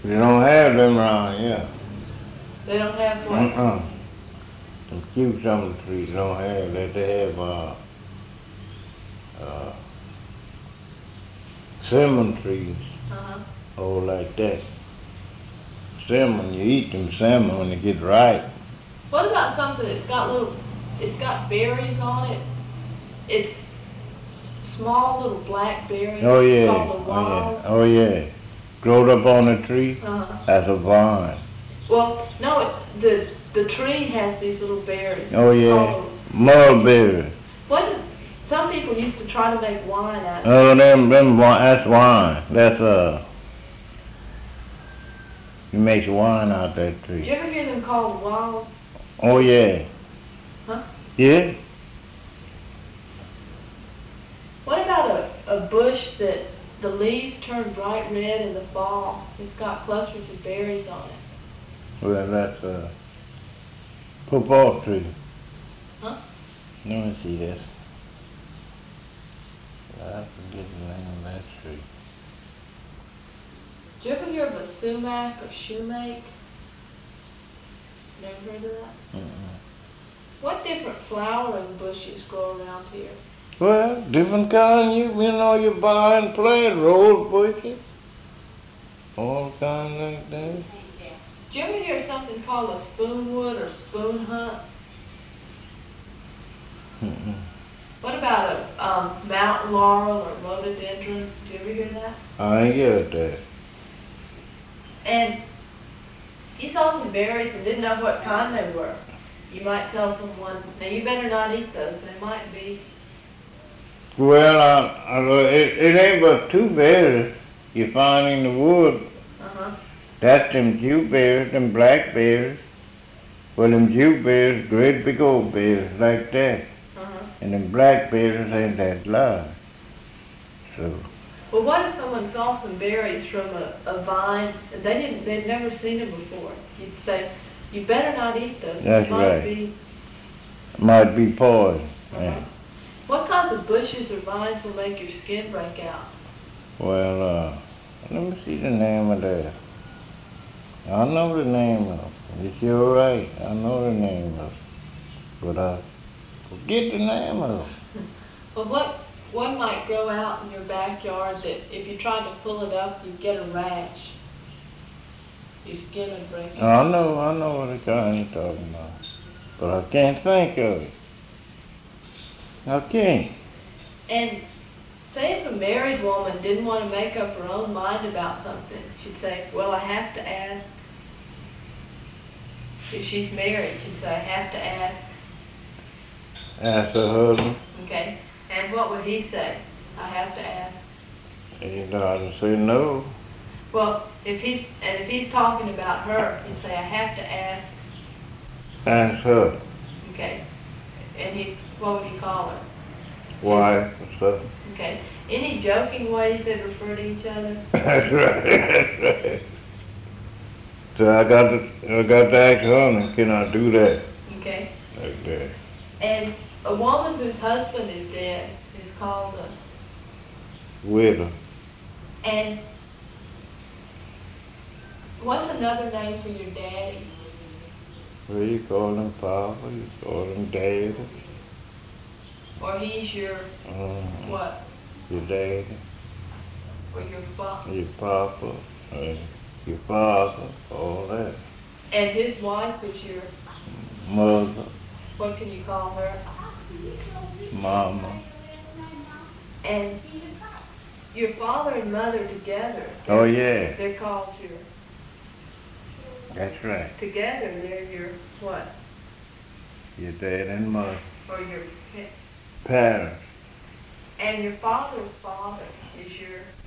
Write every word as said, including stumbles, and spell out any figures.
They don't have them around here. They don't have what? Uh-uh. Them cucumber trees don't have that. They have uh, uh, cinnamon trees, Uh-huh. all like that. Salmon, you eat them salmon when they get ripe. What about something that's got little, it's got berries on it? It's small little black berries. Oh It's yeah, called a oh wild. yeah, oh yeah. Growed up on the tree, Uh-huh. that's a vine. Well, no, it, the the tree has these little berries. Oh It's yeah, called mulberry. What is, some people used to try to make wine out of it. Oh, them, them, wi- that's wine. That's uh, you make wine out that Did tree. you ever hear them called wild? Oh yeah. Huh? Yeah. What about a, a bush that the leaves turn bright red in the fall? It's got clusters of berries on it. Well, that's a football tree. Huh? Let me see this. I forget the name of that tree. Did you ever hear of a sumac or shoemake? Never heard of that? Mm-mm. What different flowering bushes grow around here? Well, different kind. You you know you buy and plant rose bushes, all kinds like that. Did you ever hear of something called a spoonwood or spoon hunt? Mm-mm. What about a um, mountain laurel or rhododendron? Did you ever hear that? I ain't get that. And you saw some berries and didn't know what kind they were. You might tell someone, now you better not eat those. They might be. Well, I, I, it, it ain't but two berries you find in the wood. Uh-huh. That's them jewberries, them blackberries. Well, them jewberries, great big old berries like that. Uh-huh. And them blackberries ain't that large. So, Well, what if someone saw some berries from a, a vine and they didn't, they'd never seen them before? You'd say, you better not eat those. That's It might right. be. might be poison. Uh-huh. Yeah. What kinds of bushes or vines will make your skin break out? Well, uh, let me see the name of that. I know the name of it. If you're right, I know the name of it. But I forget the name of it. Well, what one might grow out in your backyard that if you tried to pull it up, you'd get a rash. Your skin would break out. I know, I know what the kind you're talking about. But I can't think of it. I can't. And say if a married woman didn't want to make up her own mind about something, she'd say, well, I have to ask. If she's married, she'd say, I have to ask. Ask her husband. Okay? And what would he say? I have to ask. He doesn't say no. Well, if he's, and if he's talking about her, he'd say, I have to ask. Ask her. Okay? And he, what would he call her? Wife or something. Okay? Any joking ways they refer to each other? That's right, that's right. So I got to, I got to ask her, can I do that? Okay? Like that. And a woman whose husband is dead is called a, Widow. and what's another name for your daddy? Well, you call him Papa, you call him Daddy. Or he's your, Uh, what? your Daddy, Or your father? your Papa, uh, your Father, all that. And his wife is your, Mother, what can you call her? Mama. And your father and mother together, Oh yeah, they're called your, that's right. together they're your what? Your dad and mother. Or your, pa- Parents. and your father's father is your